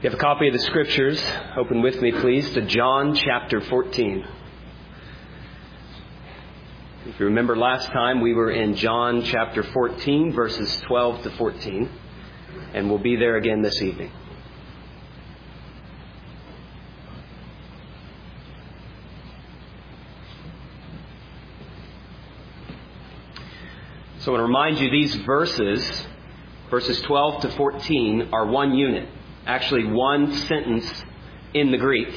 You have a copy of the Scriptures. Open with me, please, to John chapter 14. If you remember last time, we were in John chapter 14, verses 12 to 14. And we'll be there again this evening. So I want to remind you, these verses 12 to 14, are one unit. Actually, one sentence in the Greek.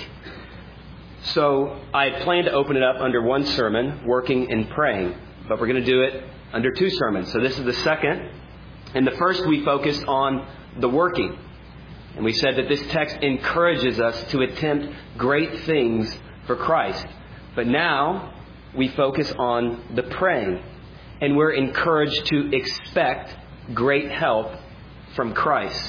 So I had planned to open it up under one sermon, working and praying. But we're going to do it under two sermons. So this is the second. In the first, we focused on the working. And we said that this text encourages us to attempt great things for Christ. But now we focus on the praying. And we're encouraged to expect great help from Christ.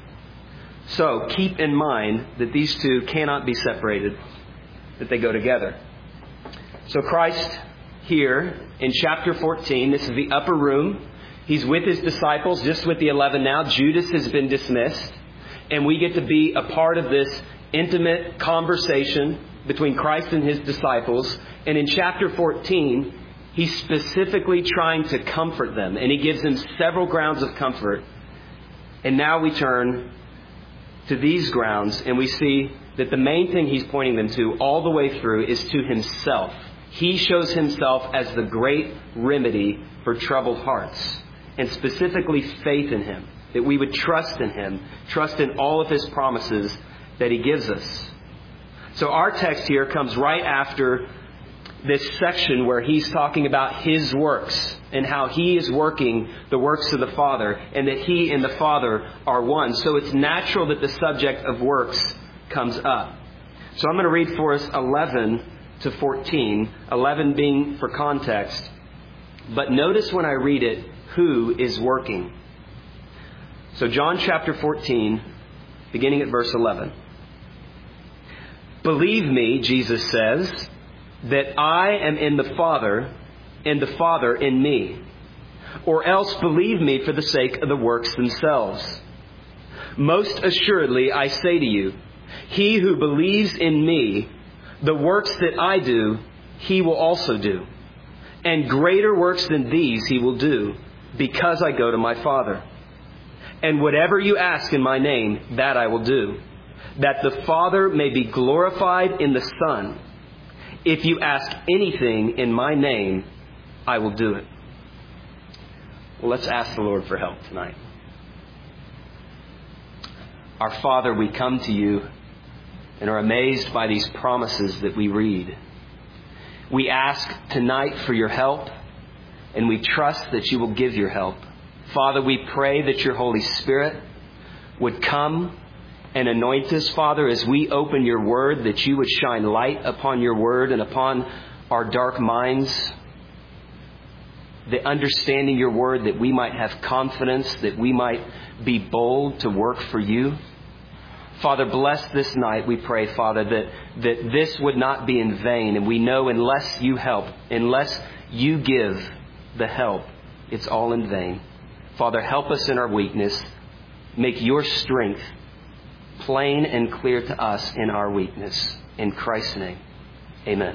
So keep in mind that these two cannot be separated, that they go together. So Christ here in chapter 14, this is the upper room. He's with his disciples, just with the 11 now. Judas has been dismissed. And we get to be a part of this intimate conversation between Christ and his disciples. And in chapter 14, he's specifically trying to comfort them. And he gives them several grounds of comfort. And now we turn to these grounds, and we see that the main thing he's pointing them to all the way through is to himself. He shows himself as the great remedy for troubled hearts, and specifically faith in him, that we would trust in him, trust in all of his promises that he gives us. So our text here comes right after this section where he's talking about his works and how he is working the works of the Father and that he and the Father are one. So it's natural that the subject of works comes up. So I'm going to read for us 11 to 14, 11 being for context. But notice when I read it, who is working. So John chapter 14, beginning at verse 11. Believe me, Jesus says, that I am in the Father, and the Father in me. Or else believe me for the sake of the works themselves. Most assuredly, I say to you, he who believes in me, the works that I do, he will also do. And greater works than these he will do, because I go to my Father. And whatever you ask in my name, that I will do, that the Father may be glorified in the Son. If you ask anything in my name, I will do it. Well, let's ask the Lord for help tonight. Our Father, we come to you and are amazed by these promises that we read. We ask tonight for your help, and we trust that you will give your help. Father, we pray that your Holy Spirit would come and anoint us, Father, as we open your word, that you would shine light upon your word and upon our dark minds. The understanding your word, that we might have confidence, that we might be bold to work for you. Father, bless this night, we pray, Father, that this would not be in vain. And we know unless you help, unless you give the help, it's all in vain. Father, help us in our weakness. Make your strength plain and clear to us in our weakness. In Christ's name, amen.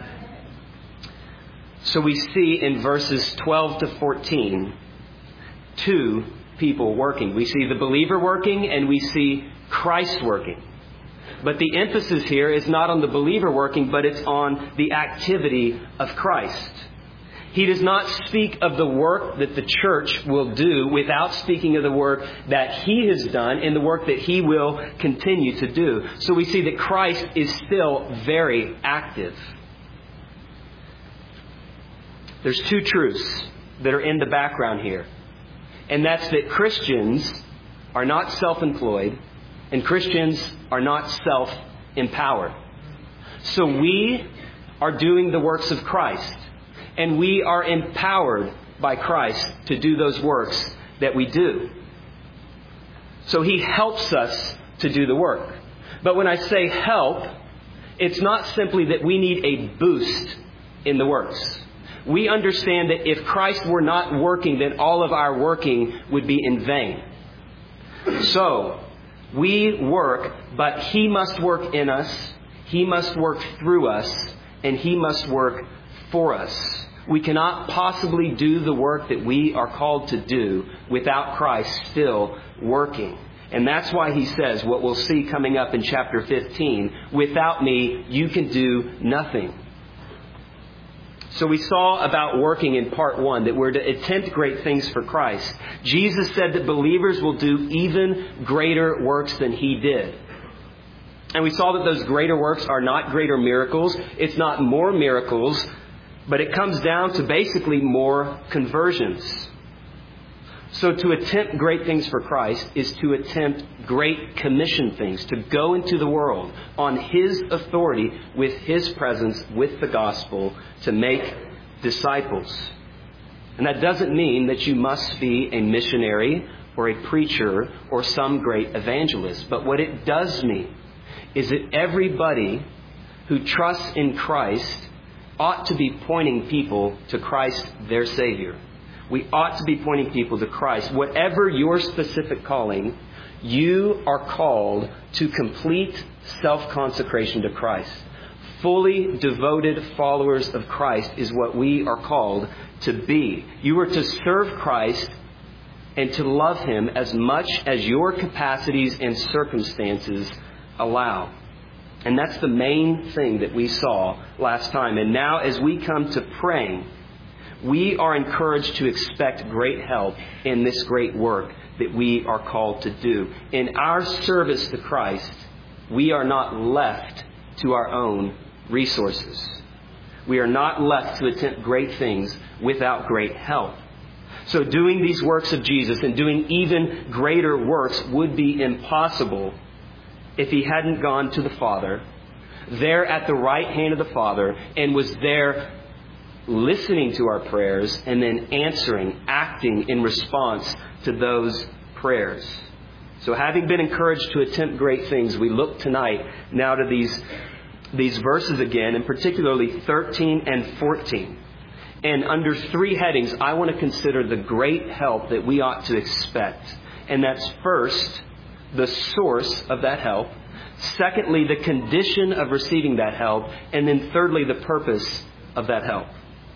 So we see in verses 12 to 14, two people working. We see the believer working and we see Christ working. But the emphasis here is not on the believer working, but it's on the activity of Christ. He does not speak of the work that the church will do without speaking of the work that he has done and the work that he will continue to do. So we see that Christ is still very active. There's two truths that are in the background here. And that's that Christians are not self-employed and Christians are not self-empowered. So we are doing the works of Christ. And we are empowered by Christ to do those works that we do. So he helps us to do the work. But when I say help, it's not simply that we need a boost in the works. We understand that if Christ were not working, then all of our working would be in vain. So We work, but He must work in us, He must work through us, and He must work for us. We cannot possibly do the work that we are called to do without Christ still working. And that's why He says, what we'll see coming up in chapter 15, without me, you can do nothing. So we saw about working in part 1 that we're to attempt great things for Christ. Jesus said that believers will do even greater works than He did. And we saw that those greater works are not greater miracles. It's not more miracles, but it comes down to basically more conversions. So to attempt great things for Christ is to attempt great commission things, to go into the world on His authority with His presence, with the gospel, to make disciples. And that doesn't mean that you must be a missionary or a preacher or some great evangelist. But what it does mean is that everybody who trusts in Christ ought to be pointing people to Christ, their Savior. We ought to be pointing people to Christ. Whatever your specific calling, you are called to complete self-consecration to Christ. Fully devoted followers of Christ is what we are called to be. You are to serve Christ and to love Him as much as your capacities and circumstances allow. And that's the main thing that we saw last time. And now as we come to praying, we are encouraged to expect great help in this great work that we are called to do. In our service to Christ, we are not left to our own resources. We are not left to attempt great things without great help. So doing these works of Jesus and doing even greater works would be impossible if He hadn't gone to the Father, there at the right hand of the Father, and was there listening to our prayers and then answering, acting in response to those prayers. So having been encouraged to attempt great things, we look tonight now to these verses again, and particularly 13 and 14. And under 3 headings, I want to consider the great help that we ought to expect. And that's first, the source of that help. Secondly, the condition of receiving that help. And then thirdly, the purpose of that help.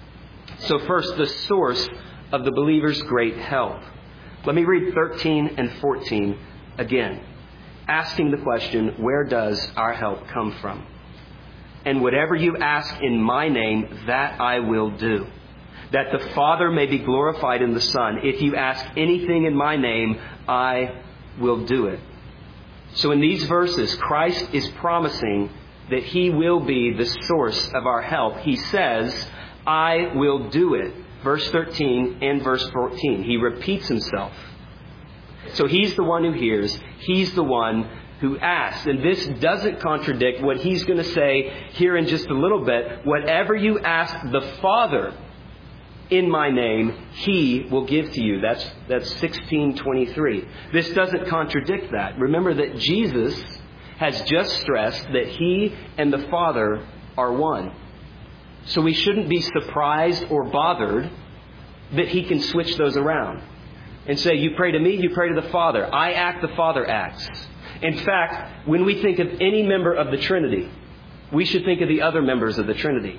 So first, the source of the believer's great help. Let me read 13 and 14 again, asking the question, where does our help come from? And whatever you ask in my name, that I will do, that the Father may be glorified in the Son. If you ask anything in my name, I will do it. So in these verses, Christ is promising that He will be the source of our help. He says, I will do it. Verse 13 and verse 14. He repeats Himself. So He's the one who hears. He's the one who asks. And this doesn't contradict what He's going to say here in just a little bit. Whatever you ask the Father in my name, He will give to you. That's 16:23. This doesn't contradict that. Remember that Jesus has just stressed that He and the Father are one. So we shouldn't be surprised or bothered that He can switch those around and say, you pray to me, you pray to the Father. I act, the Father acts. In fact, when we think of any member of the Trinity, we should think of the other members of the Trinity.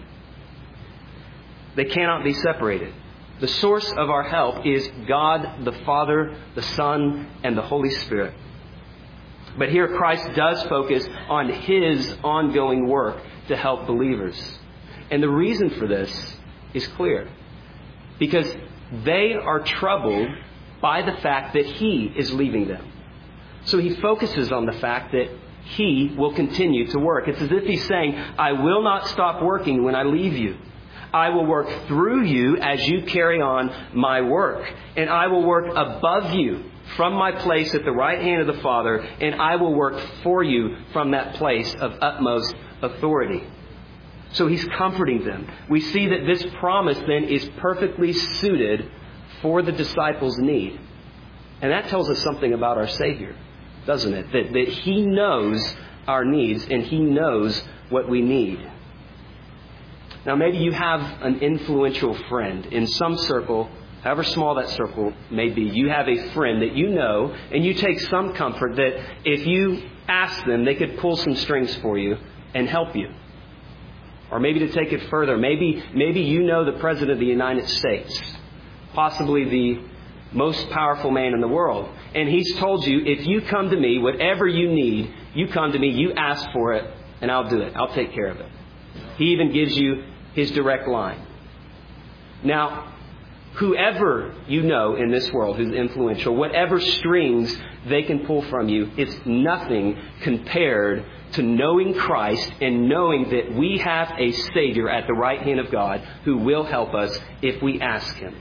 They cannot be separated. The source of our help is God, the Father, the Son, and the Holy Spirit. But here Christ does focus on His ongoing work to help believers. And the reason for this is clear. Because they are troubled by the fact that He is leaving them. So He focuses on the fact that He will continue to work. It's as if He's saying, I will not stop working when I leave you. I will work through you as you carry on my work. And I will work above you from my place at the right hand of the Father. And I will work for you from that place of utmost authority. So He's comforting them. We see that this promise then is perfectly suited for the disciples' need. And that tells us something about our Savior, doesn't it? That He knows our needs and He knows what we need. Now maybe you have an influential friend in some circle however small that circle may be, you have a friend that you know, and you take some comfort that if you ask them, they could pull some strings for you and help you. Or maybe to take it further, maybe you know the President of the United States, possibly the most powerful man in the world. And he's told you, if you come to me, whatever you need, you come to me, you ask for it, and I'll do it. I'll take care of it. He even gives you his direct line. Now, whoever you know in this world who's influential, whatever strings they can pull from you, it's nothing compared to knowing Christ and knowing that we have a Savior at the right hand of God who will help us if we ask Him.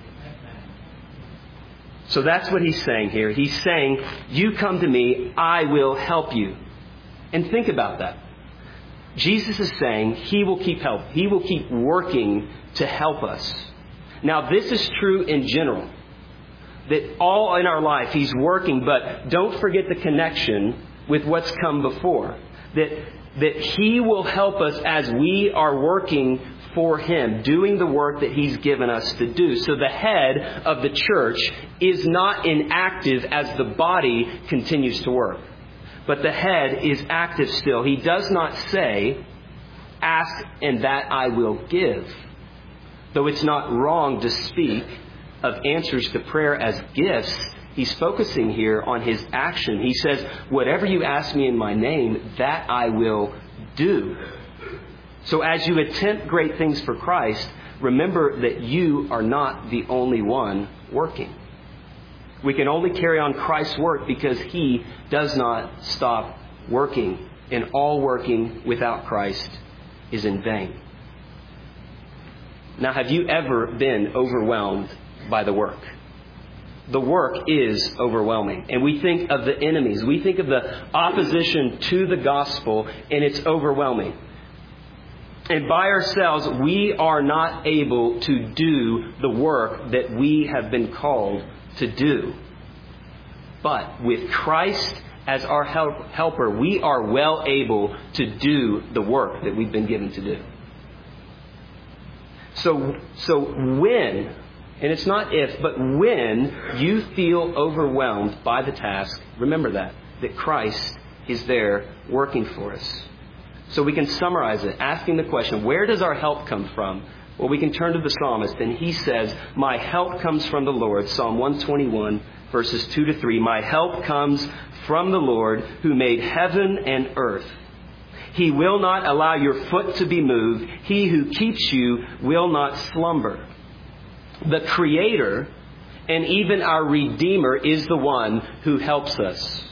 So that's what He's saying here. He's saying, you come to me, I will help you. And think about that. Jesus is saying He will keep help. He will keep working to help us. Now, this is true in general. That all in our life He's working, but don't forget the connection with what's come before. That He will help us as we are working for Him, doing the work that He's given us to do. So the head of the church is not inactive as the body continues to work. But the head is active still. He does not say, ask and that I will give. Though it's not wrong to speak of answers to prayer as gifts, He's focusing here on His action. He says, whatever you ask me in my name, that I will do. So as you attempt great things for Christ, remember that you are not the only one working. We can only carry on Christ's work because He does not stop working. And all working without Christ is in vain. Now, have you ever been overwhelmed by the work? The work is overwhelming. And we think of the enemies. We think of the opposition to the gospel, and it's overwhelming. And by ourselves, we are not able to do the work that we have been called to do. But with Christ as our helper, we are well able to do the work that we've been given to do. So when, and it's not if, but when you feel overwhelmed by the task, remember that Christ is there working for us. So we can summarize it, asking the question, where does our help come from? Well, we can turn to the psalmist, and he says, my help comes from the Lord. Psalm 121, verses 2 to 3. My help comes from the Lord who made heaven and earth. He will not allow your foot to be moved. He who keeps you will not slumber. The Creator and even our Redeemer is the one who helps us.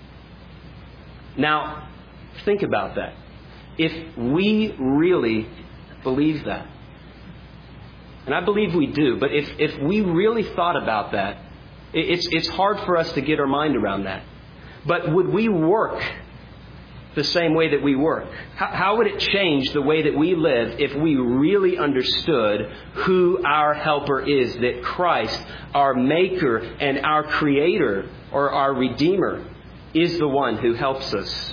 Now, think about that. If we really believe that, and I believe we do, but if we really thought about that, it's hard for us to get our mind around that. But would we work the same way that we work? How would it change the way that we live if we really understood who our helper is, that Christ, our Maker and our Creator or our Redeemer, is the one who helps us?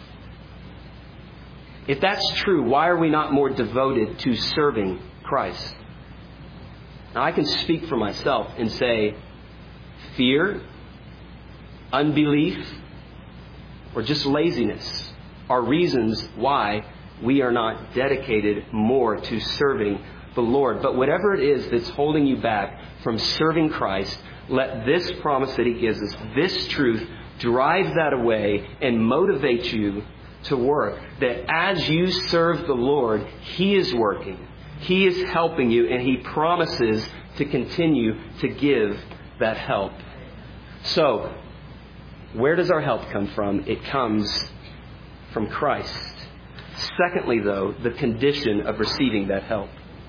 If that's true, why are we not more devoted to serving Christ? Now, I can speak for myself and say fear, unbelief, or just laziness are reasons why we are not dedicated more to serving the Lord. But whatever it is that's holding you back from serving Christ, let this promise that He gives us, this truth, drive that away and motivate you to work. That as you serve the Lord, He is working. He is helping you, and He promises to continue to give that help. So, where does our help come from? It comes from Christ. Secondly, though, the condition of receiving that help.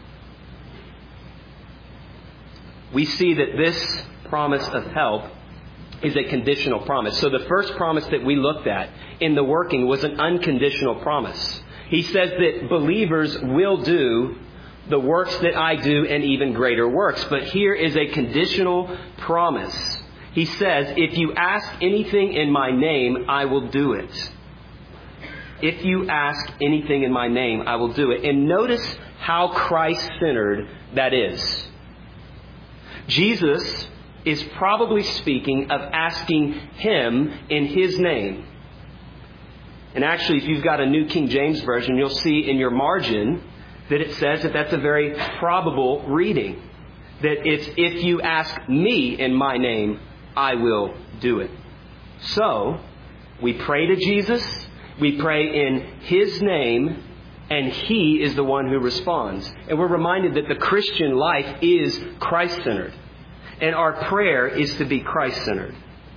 We see that this promise of help is a conditional promise. So the first promise that we looked at in the working was an unconditional promise. He says that believers will do the works that I do and even greater works. But here is a conditional promise. He says, if you ask anything in my name, I will do it. If you ask anything in my name, I will do it. And notice how Christ-centered that is. Jesus is probably speaking of asking Him in His name. And actually, if you've got a New King James Version, you'll see in your margin that it says that that's a very probable reading. That it's, if you ask me in my name, I will do it. So, we pray to Jesus, we pray in His name, and He is the one who responds. And we're reminded that the Christian life is Christ-centered. And our prayer is to be Christ-centered.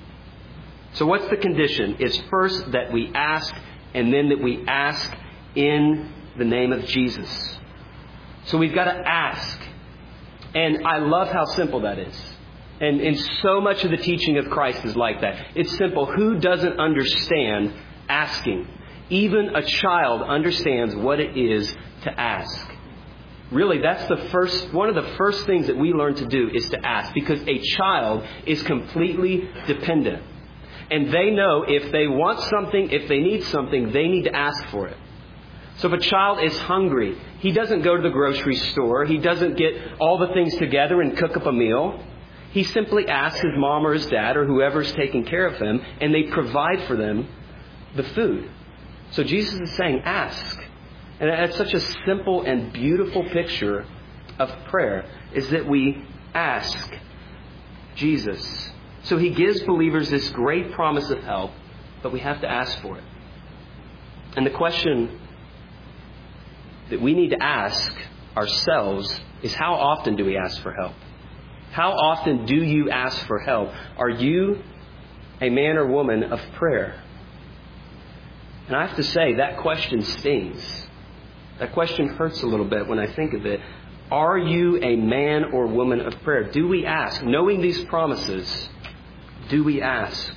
So what's the condition? It's first that we ask, and then that we ask in the name of Jesus. So we've got to ask. And I love how simple that is. And so much of the teaching of Christ is like that. It's simple. Who doesn't understand asking? Even a child understands what it is to ask. Really, that's one of the first things that we learn to do is to ask. Because a child is completely dependent. And they know if they want something, if they need something, they need to ask for it. So if a child is hungry, he doesn't go to the grocery store. He doesn't get all the things together and cook up a meal. He simply asks his mom or his dad or whoever's taking care of him, and they provide for them the food. So Jesus is saying, ask. And that's such a simple and beautiful picture of prayer, is that we ask Jesus. So He gives believers this great promise of help, but we have to ask for it. And the question that we need to ask ourselves is, how often do we ask for help? How often do you ask for help? Are you a man or woman of prayer? And I have to say, that question stings. That question hurts a little bit when I think of it. Are you a man or woman of prayer? Do we ask? Knowing these promises, do we ask?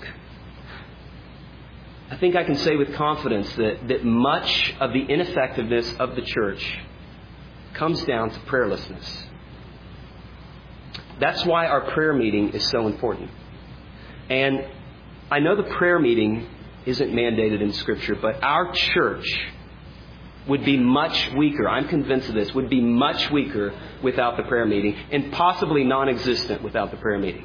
I think I can say with confidence that much of the ineffectiveness of the church comes down to prayerlessness. That's why our prayer meeting is so important. And I know the prayer meeting isn't mandated in Scripture, but our church would be much weaker. I'm convinced of this. Would be much weaker without the prayer meeting, and possibly non-existent without the prayer meeting.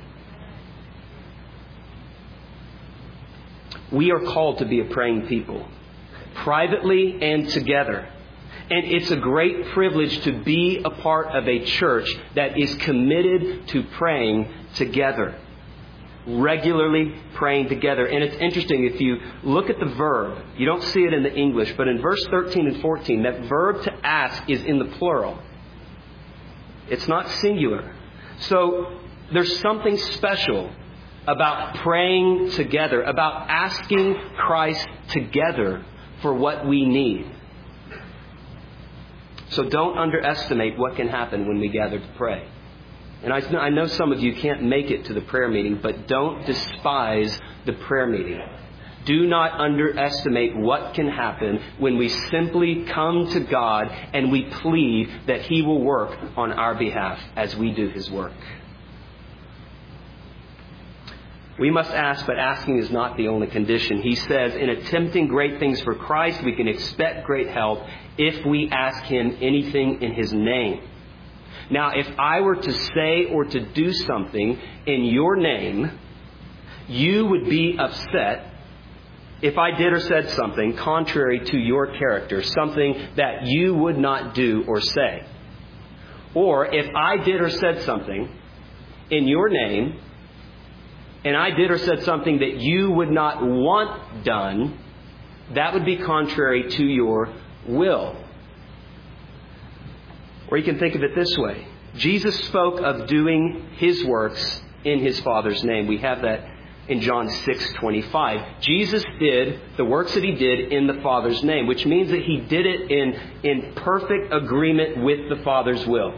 We are called to be a praying people, privately and together. And it's a great privilege to be a part of a church that is committed to praying together. Regularly praying together. And it's interesting, if you look at the verb, you don't see it in the English, but in verse 13 and 14, that verb to ask is in the plural. It's not singular. So there's something special about praying together, about asking Christ together for what we need. So don't underestimate what can happen when we gather to pray. And I know some of you can't make it to the prayer meeting, but don't despise the prayer meeting. Do not underestimate what can happen when we simply come to God and we plead that He will work on our behalf as we do His work. We must ask, but asking is not the only condition. He says, in attempting great things for Christ, we can expect great help if we ask Him anything in His name. Now, if I were to say or to do something in your name, you would be upset if I did or said something contrary to your character, something that you would not do or say. Or if I did or said something in your name, and I did or said something that you would not want done, that would be contrary to your will. Or you can think of it this way. Jesus spoke of doing His works in His Father's name. We have that in John 6:25. Jesus did the works that He did in the Father's name, which means that He did it in perfect agreement with the Father's will.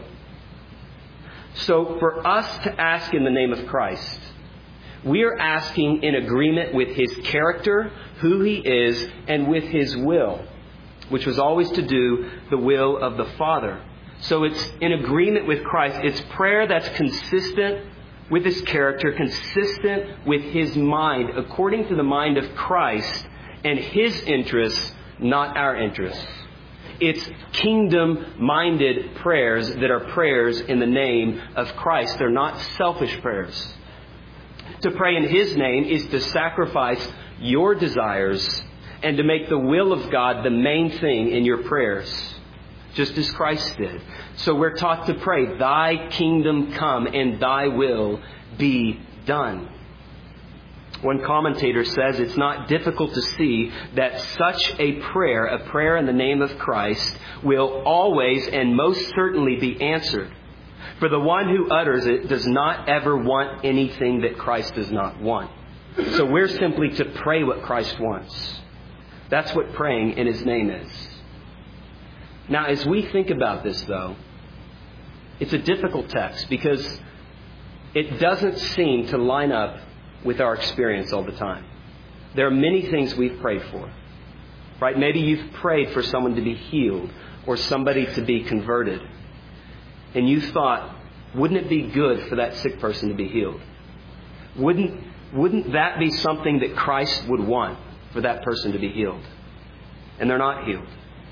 So for us to ask in the name of Christ, we are asking in agreement with His character, who He is, and with His will, which was always to do the will of the Father. So it's in agreement with Christ. It's prayer that's consistent with His character, consistent with His mind, according to the mind of Christ and His interests, not our interests. It's kingdom-minded prayers that are prayers in the name of Christ. They're not selfish prayers. To pray in His name is to sacrifice your desires and to make the will of God the main thing in your prayers, just as Christ did. So we're taught to pray, Thy kingdom come and Thy will be done. One commentator says it's not difficult to see that such a prayer in the name of Christ, will always and most certainly be answered. For the one who utters it does not ever want anything that Christ does not want. So we're simply to pray what Christ wants. That's what praying in His name is. Now, as we think about this, though, it's a difficult text because it doesn't seem to line up with our experience all the time. There are many things we've prayed for, right? Maybe you've prayed for someone to be healed or somebody to be converted. And you thought, wouldn't it be good for that sick person to be healed? Wouldn't that be something that Christ would want for that person to be healed? And they're not healed.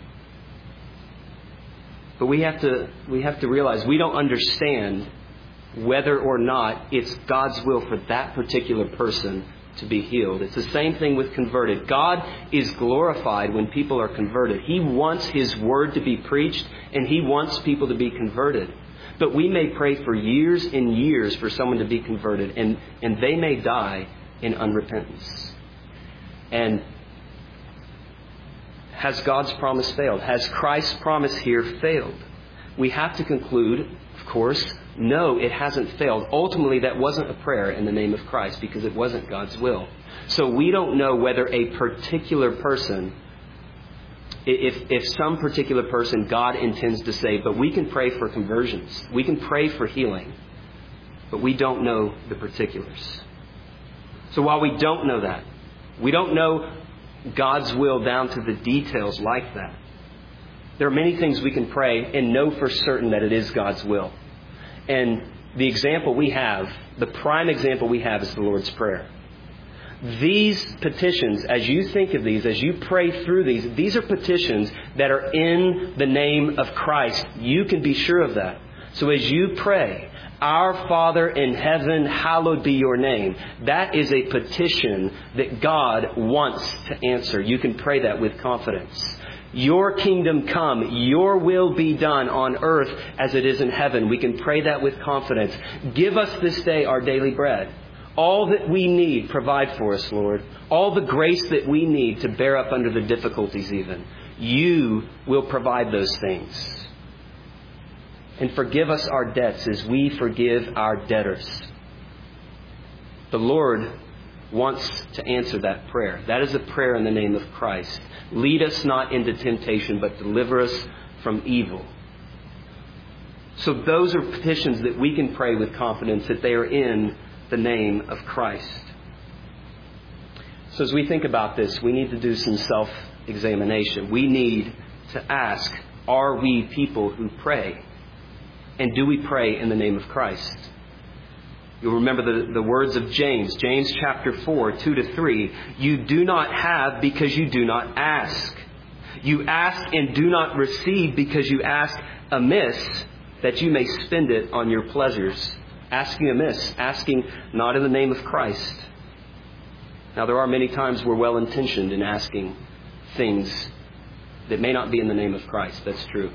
But we have to realize we don't understand whether or not it's God's will for that particular person to be healed. It's the same thing with converted. God is glorified when people are converted. He wants His word to be preached, and He wants people to be converted. But we may pray for years and years for someone to be converted, and they may die in unrepentance. And has God's promise failed? Has Christ's promise here failed? We have to conclude, of course, no, it hasn't failed. Ultimately, that wasn't a prayer in the name of Christ because it wasn't God's will. So we don't know whether a particular person, if some particular person God intends to save, but we can pray for conversions. We can pray for healing, but we don't know the particulars. So while we don't know that, we don't know God's will down to the details like that, there are many things we can pray and know for certain that it is God's will. And the example we have, the prime example we have is the Lord's Prayer. These petitions, as you think of these, as you pray through these are petitions that are in the name of Christ. You can be sure of that. So as you pray, Our Father in heaven, hallowed be your name. That is a petition that God wants to answer. You can pray that with confidence. Your kingdom come, your will be done on earth as it is in heaven. We can pray that with confidence. Give us this day our daily bread. All that we need, provide for us, Lord. All the grace that we need to bear up under the difficulties even. You will provide those things. And forgive us our debts as we forgive our debtors. The Lord wants to answer that prayer. That is a prayer in the name of Christ. Lead us not into temptation, but deliver us from evil. So those are petitions that we can pray with confidence that they are in the name of Christ. So as we think about this, we need to do some self-examination. We need to ask, are we people who pray? And do we pray in the name of Christ? You'll remember the words of James. James chapter 4, 2-3. You do not have because you do not ask. You ask and do not receive because you ask amiss, that you may spend it on your pleasures. Asking amiss. Asking not in the name of Christ. Now there are many times we're well intentioned in asking things that may not be in the name of Christ. That's true.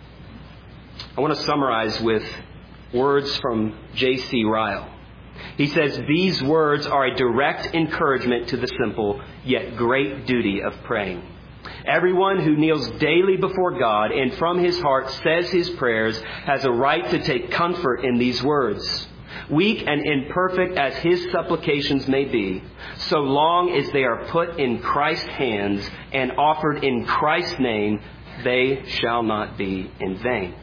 I want to summarize with words from J.C. Ryle. He says, these words are a direct encouragement to the simple, yet great duty of praying. Everyone who kneels daily before God and from his heart says his prayers has a right to take comfort in these words. Weak and imperfect as his supplications may be, so long as they are put in Christ's hands and offered in Christ's name, they shall not be in vain.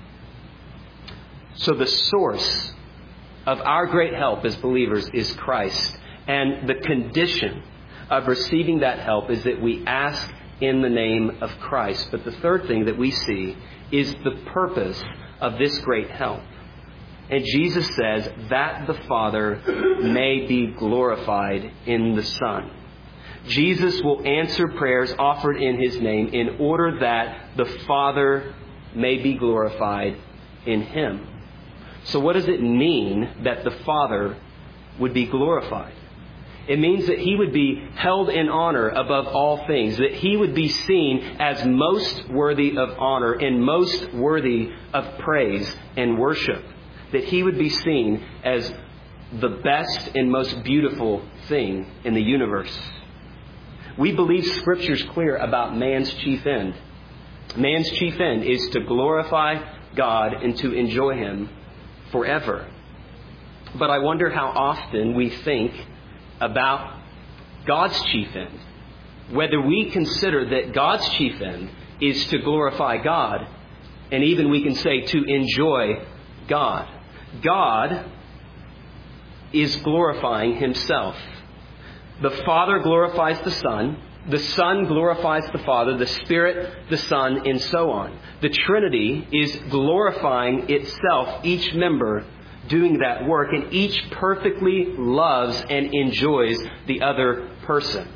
So the source of our great help as believers is Christ. And the condition of receiving that help is that we ask in the name of Christ. But the third thing that we see is the purpose of this great help. And Jesus says that the Father may be glorified in the Son. Jesus will answer prayers offered in His name in order that the Father may be glorified in Him. So what does it mean that the Father would be glorified? It means that He would be held in honor above all things, that He would be seen as most worthy of honor and most worthy of praise and worship, that He would be seen as the best and most beautiful thing in the universe. We believe Scripture's clear about man's chief end. Man's chief end is to glorify God and to enjoy Him forever. But I wonder how often we think about God's chief end. Whether we consider that God's chief end is to glorify God, and even we can say to enjoy God. God is glorifying Himself. The Father glorifies the Son glorifies the Father, the Spirit, the Son, and so on. The Trinity is glorifying itself, each member doing that work, and each perfectly loves and enjoys the other person.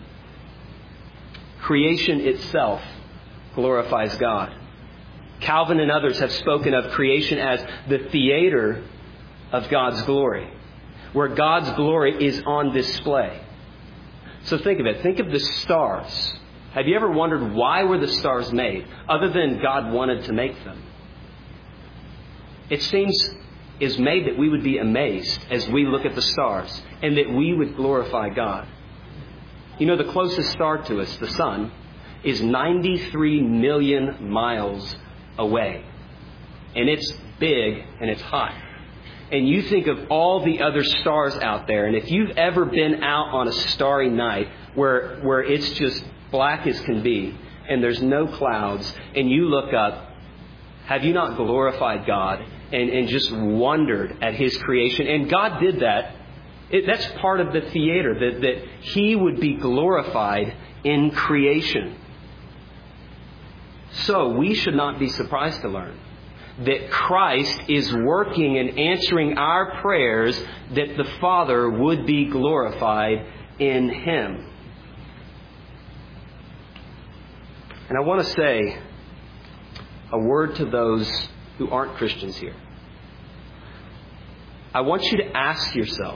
Creation itself glorifies God. Calvin and others have spoken of creation as the theater of God's glory, where God's glory is on display. So think of it. Think of the stars. Have you ever wondered why were the stars made, other than God wanted to make them? It seems is made that we would be amazed as we look at the stars, and that we would glorify God. You know, the closest star to us, the sun, is 93 million miles away. And it's big and it's hot. And you think of all the other stars out there, and if you've ever been out on a starry night where it's just black as can be, and there's no clouds, and you look up, have you not glorified God and just wondered at His creation? And God did that. That's part of the theater, that He would be glorified in creation. So we should not be surprised to learn that Christ is working and answering our prayers that the Father would be glorified in Him. And I want to say a word to those who aren't Christians here. I want you to ask yourself,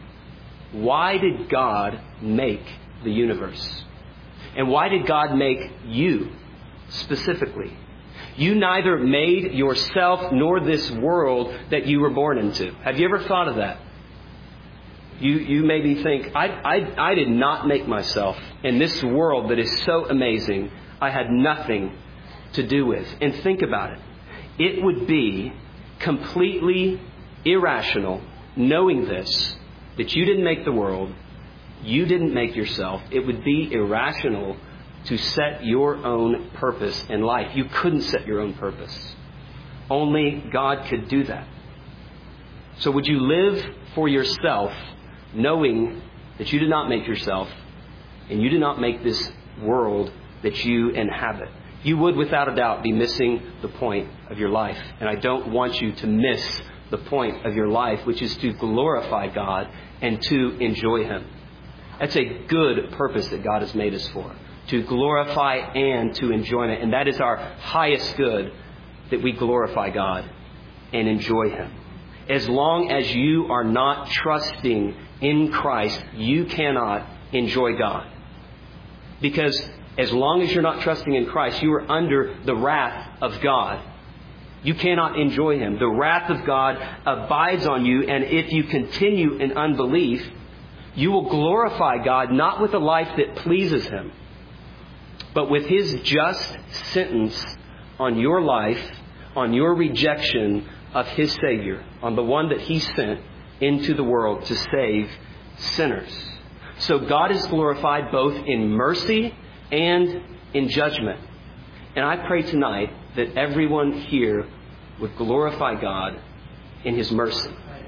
why did God make the universe? And why did God make you specifically? You neither made yourself nor this world that you were born into. Have you ever thought of that? You maybe think, I did not make myself in this world that is so amazing. I had nothing to do with. And think about it. It would be completely irrational, knowing this, that you didn't make the world, you didn't make yourself. It would be irrational to set your own purpose in life. You couldn't set your own purpose. Only God could do that. So would you live for yourself, knowing that you did not make yourself, and you did not make this world that you inhabit? You would, without a doubt, be missing the point of your life. And I don't want you to miss the point of your life, which is to glorify God and to enjoy Him. That's a good purpose that God has made us for. To glorify and to enjoy it. And that is our highest good, that we glorify God and enjoy Him. As long as you are not trusting in Christ, you cannot enjoy God. Because as long as you're not trusting in Christ, you are under the wrath of God. You cannot enjoy Him. The wrath of God abides on you, and if you continue in unbelief, you will glorify God not with a life that pleases Him, but with His just sentence on your life, on your rejection of His Savior, on the one that He sent into the world to save sinners. So God is glorified both in mercy and in judgment. And I pray tonight that everyone here would glorify God in His mercy.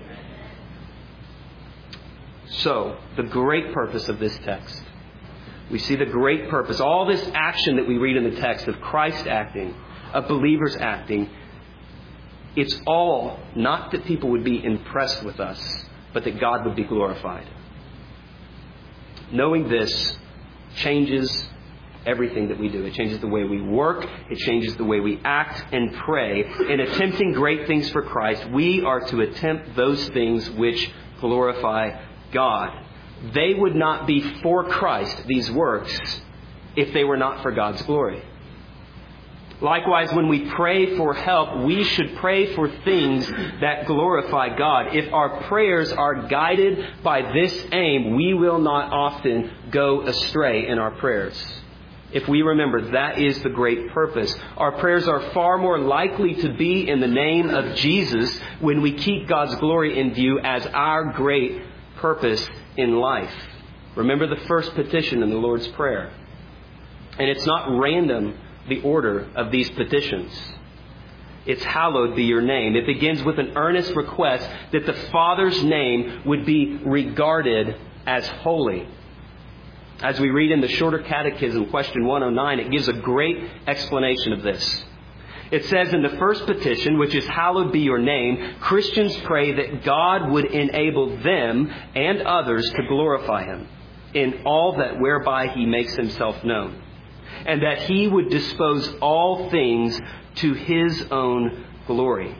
So, the great purpose of this text. We see the great purpose. All this action that we read in the text of Christ acting, of believers acting, it's all not that people would be impressed with us, but that God would be glorified. Knowing this, changes everything that we do. It changes the way we work. It changes the way we act and pray. In attempting great things for Christ, we are to attempt those things which glorify God. They would not be for Christ, these works, if they were not for God's glory. Likewise, when we pray for help, we should pray for things that glorify God. If our prayers are guided by this aim, we will not often go astray in our prayers. If we remember, that is the great purpose. Our prayers are far more likely to be in the name of Jesus when we keep God's glory in view as our great purpose in life. Remember the first petition in the Lord's Prayer. And it's not random, the order of these petitions. It's hallowed be your name. It begins with an earnest request that the Father's name would be regarded as holy. As we read in the Shorter Catechism, question 109, it gives a great explanation of this. It says in the first petition, which is hallowed be your name, Christians pray that God would enable them and others to glorify Him in all that whereby He makes Himself known, and that He would dispose all things to His own glory.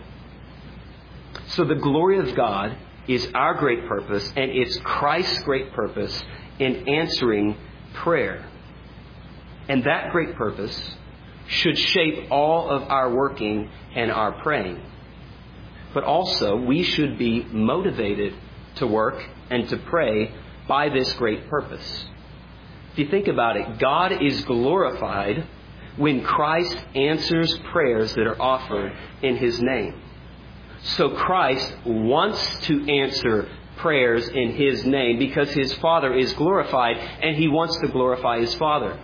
So the glory of God is our great purpose, and it's Christ's great purpose in answering prayer. And that great purpose should shape all of our working and our praying. But also, we should be motivated to work and to pray by this great purpose. If you think about it, God is glorified when Christ answers prayers that are offered in His name. So Christ wants to answer prayers in His name because His Father is glorified and He wants to glorify His Father.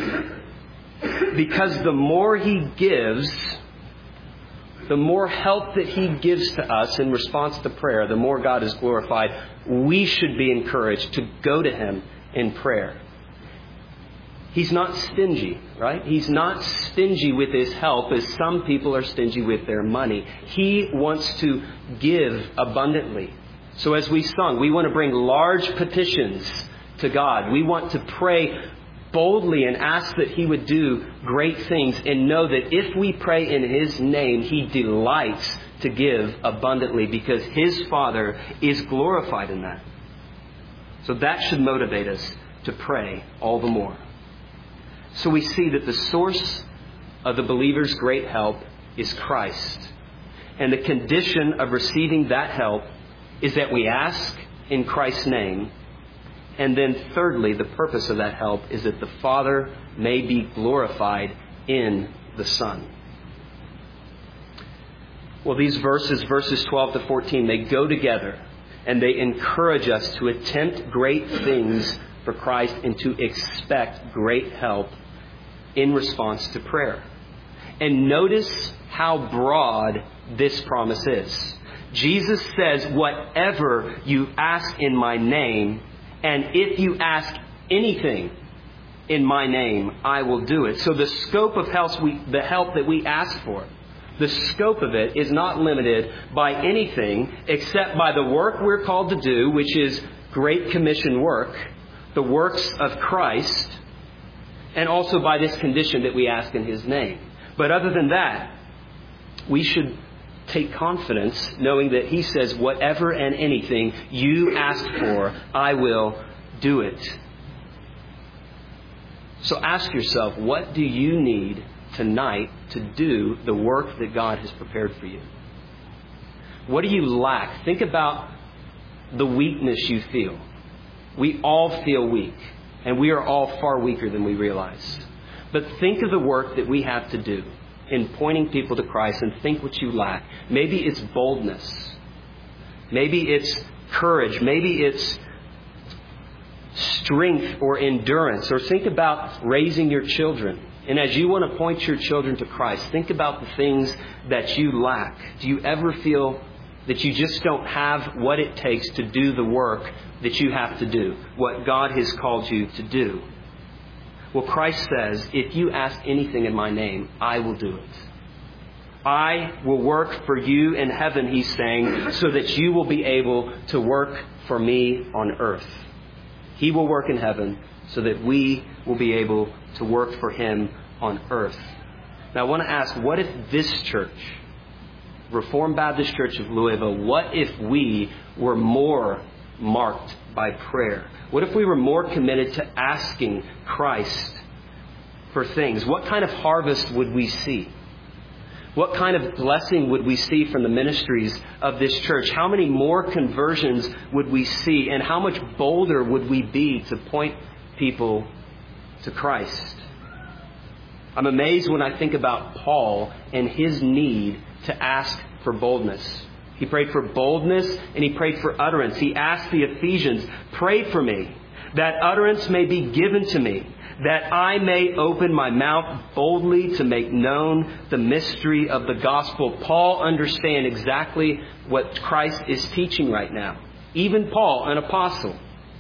Because the more He gives, the more help that He gives to us in response to prayer, the more God is glorified. We should be encouraged to go to Him in prayer. He's not stingy, right? He's not stingy with His help as some people are stingy with their money. He wants to give abundantly. So as we sung, we want to bring large petitions to God. We want to pray boldly and ask that He would do great things and know that if we pray in His name, He delights to give abundantly because His Father is glorified in that. So that should motivate us to pray all the more. So we see that the source of the believer's great help is Christ. And the condition of receiving that help is that we ask in Christ's name. And then thirdly, the purpose of that help is that the Father may be glorified in the Son. Well, these verses 12 to 14, they go together and they encourage us to attempt great things for Christ and to expect great help in response to prayer. And notice how broad this promise is. Jesus says, whatever you ask in my name, and if you ask anything in my name, I will do it. So the scope of the help that we ask for, the scope of it is not limited by anything except by the work we're called to do, which is Great Commission work, the works of Christ, and also by this condition that we ask in His name. But other than that, we should take confidence knowing that He says, whatever and anything you ask for, I will do it. So ask yourself, what do you need tonight to do the work that God has prepared for you? What do you lack? Think about the weakness you feel. We all feel weak, and we are all far weaker than we realize. But think of the work that we have to do in pointing people to Christ, and think what you lack. Maybe it's boldness. Maybe it's courage. Maybe it's strength or endurance. Or think about raising your children. And as you want to point your children to Christ, think about the things that you lack. Do you ever feel that you just don't have what it takes to do the work that you have to do, what God has called you to do? Well, Christ says, if you ask anything in my name, I will do it. I will work for you in heaven, He's saying, so that you will be able to work for me on earth. He will work in heaven so that we will be able to work for Him on earth. Now, I want to ask, what if this church, Reformed Baptist Church of Louisville, what if we were more marked by prayer? What if we were more committed to asking Christ for things? What kind of harvest would we see? What kind of blessing would we see from the ministries of this church? How many more conversions would we see? And how much bolder would we be to point people to Christ? I'm amazed when I think about Paul and his need to ask for boldness. He prayed for boldness and he prayed for utterance. He asked the Ephesians, pray for me, that utterance may be given to me, that I may open my mouth boldly to make known the mystery of the gospel. Paul understands exactly what Christ is teaching right now. Even Paul, an apostle,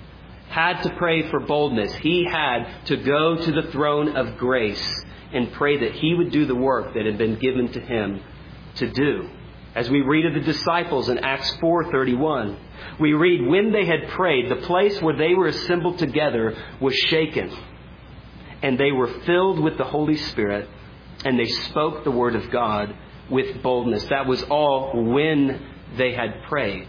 had to pray for boldness. He had to go to the throne of grace and pray that he would do the work that had been given to him to do. As we read of the disciples in Acts 4:31, we read, when they had prayed, the place where they were assembled together was shaken, and they were filled with the Holy Spirit, and they spoke the word of God with boldness. That was all when they had prayed.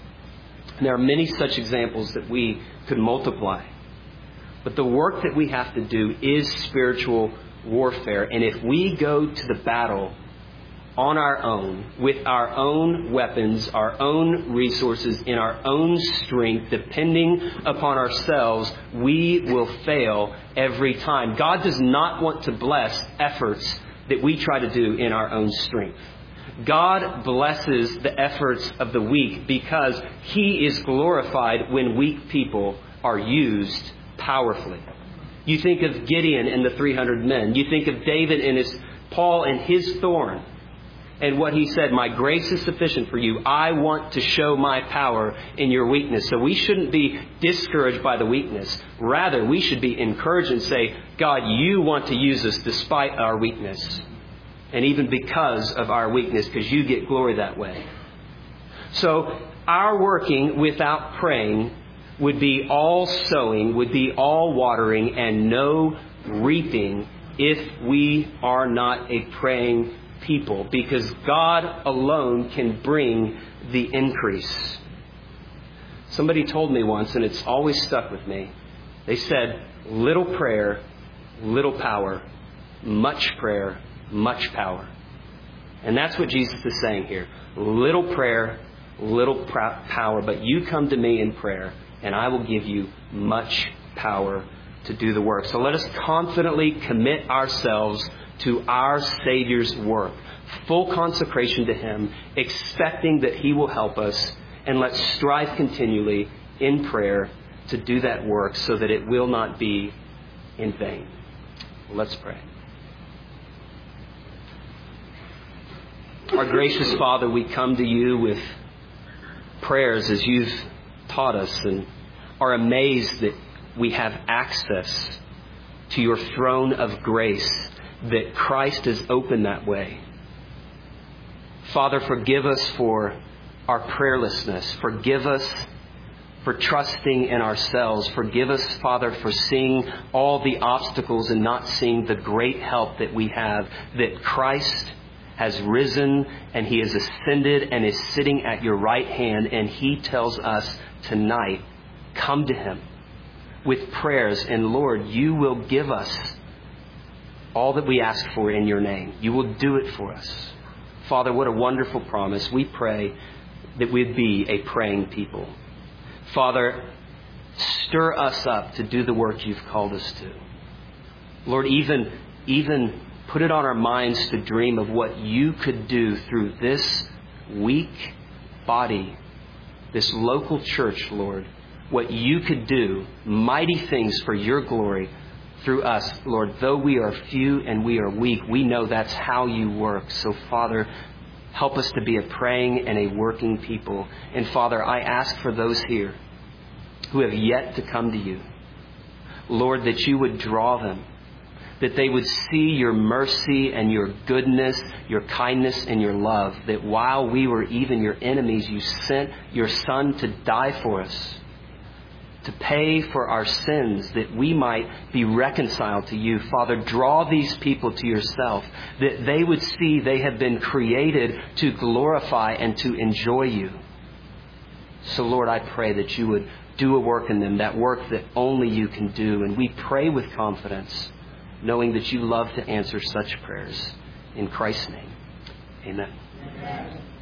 And there are many such examples that we could multiply. But the work that we have to do is spiritual warfare. And if we go to the battle on our own, with our own weapons, our own resources, in our own strength, depending upon ourselves, we will fail every time. God does not want to bless efforts that we try to do in our own strength. God blesses the efforts of the weak because He is glorified when weak people are used powerfully. You think of Gideon and the 300 men. You think of David and Paul and his thorn. And what he said, my grace is sufficient for you. I want to show my power in your weakness. So we shouldn't be discouraged by the weakness. Rather, we should be encouraged and say, God, you want to use us despite our weakness. And even because of our weakness, because you get glory that way. So our working without praying would be all sowing, would be all watering, and no reaping if we are not a praying people, because God alone can bring the increase. Somebody told me once, and it's always stuck with me. They said, little prayer, little power, much prayer, much power. And that's what Jesus is saying here. Little prayer, little power, but you come to me in prayer, and I will give you much power to do the work. So let us confidently commit ourselves to our Savior's work. Full consecration to Him, expecting that He will help us. And let's strive continually in prayer to do that work so that it will not be in vain. Let's pray. Our gracious Father, we come to you with prayers as you've taught us, and are amazed that we have access to your throne of grace, that Christ has opened that way. Father, forgive us for our prayerlessness. Forgive us for trusting in ourselves. Forgive us, Father, for seeing all the obstacles and not seeing the great help that we have, that Christ has risen and He has ascended and is sitting at your right hand, and He tells us tonight, come to Him with prayers, and Lord, you will give us all that we ask for in your name. You will do it for us. Father, what a wonderful promise. We pray that we'd be a praying people. Father, stir us up to do the work you've called us to. Lord, even put it on our minds to dream of what you could do through this weak body, this local church, Lord. What you could do, mighty things for your glory through us, Lord. Though we are few and we are weak, we know that's how you work. So, Father, help us to be a praying and a working people. And, Father, I ask for those here who have yet to come to you, Lord, that you would draw them, that they would see your mercy and your goodness, your kindness and your love, that while we were even your enemies, you sent your Son to die for us, to pay for our sins that we might be reconciled to you. Father, draw these people to yourself, that they would see they have been created to glorify and to enjoy you. So, Lord, I pray that you would do a work in them, that work that only you can do. And we pray with confidence, knowing that you love to answer such prayers. In Christ's name, amen.